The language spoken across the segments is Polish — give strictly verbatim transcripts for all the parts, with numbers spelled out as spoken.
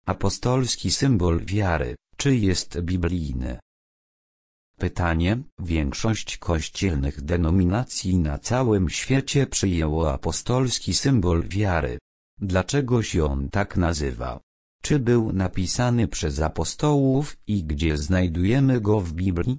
Apostolski symbol wiary, czy jest biblijny? Pytanie. Większość kościelnych denominacji na całym świecie przyjęło apostolski symbol wiary. Dlaczego się on tak nazywa? Czy był napisany przez apostołów i gdzie znajdujemy go w Biblii?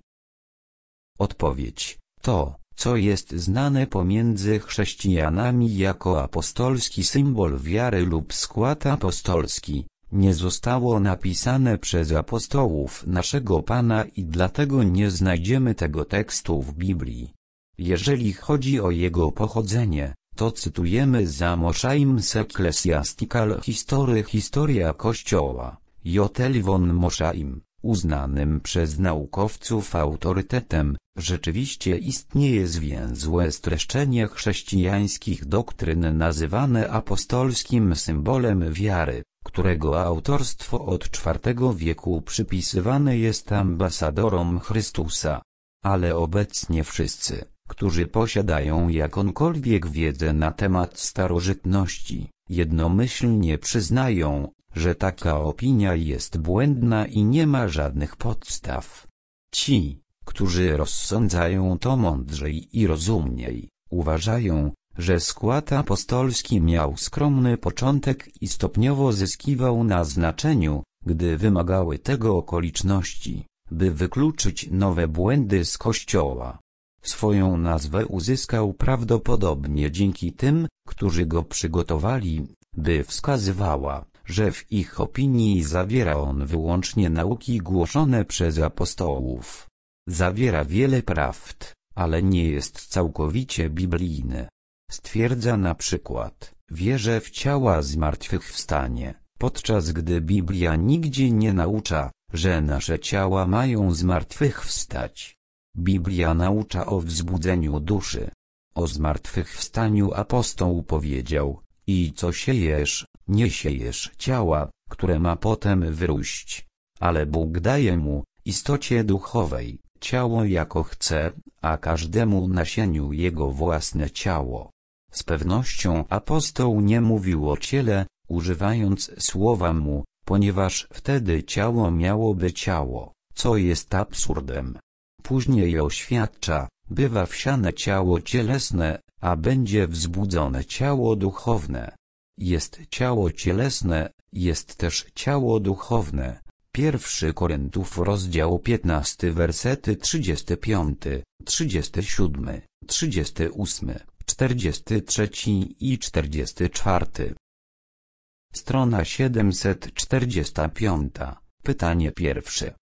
Odpowiedź. To, co jest znane pomiędzy chrześcijanami jako apostolski symbol wiary lub skład apostolski, nie zostało napisane przez apostołów naszego Pana i dlatego nie znajdziemy tego tekstu w Biblii. Jeżeli chodzi o jego pochodzenie, to cytujemy z Mosheim's Ecclesiastical History Historia Kościoła, J L von Mosheim, uznanym przez naukowców autorytetem. Rzeczywiście istnieje zwięzłe streszczenie chrześcijańskich doktryn nazywane apostolskim symbolem wiary, którego autorstwo od czwartego wieku przypisywane jest ambasadorom Chrystusa. Ale obecnie wszyscy, którzy posiadają jakąkolwiek wiedzę na temat starożytności, jednomyślnie przyznają, że taka opinia jest błędna i nie ma żadnych podstaw. Ci, którzy rozsądzają to mądrzej i rozumniej, uważają, że skład apostolski miał skromny początek i stopniowo zyskiwał na znaczeniu, gdy wymagały tego okoliczności, by wykluczyć nowe błędy z Kościoła. Swoją nazwę uzyskał prawdopodobnie dzięki tym, którzy go przygotowali, by wskazywała, że w ich opinii zawiera on wyłącznie nauki głoszone przez apostołów. Zawiera wiele prawd, ale nie jest całkowicie biblijny. Stwierdza na przykład, wierzę w ciała zmartwychwstanie, podczas gdy Biblia nigdzie nie naucza, że nasze ciała mają zmartwychwstać. Biblia naucza o wzbudzeniu duszy. O zmartwychwstaniu apostoł powiedział, i co siejesz, nie siejesz ciała, które ma potem wyróść, ale Bóg daje mu, istocie duchowej, ciało jako chce, a każdemu nasieniu jego własne ciało. Z pewnością apostoł nie mówił o ciele, używając słowa mu, ponieważ wtedy ciało miałoby ciało, co jest absurdem. Później oświadcza, bywa wsiane ciało cielesne, a będzie wzbudzone ciało duchowne. Jest ciało cielesne, jest też ciało duchowne. Pierwszy Koryntiów rozdział piętnasty wersety trzydziesty piąty, trzydziesty siódmy, trzydziesty ósmy, czterdziesty trzeci i czterdziesty czwarty. Strona siedemset czterdziesta piąta. Pytanie pierwsze.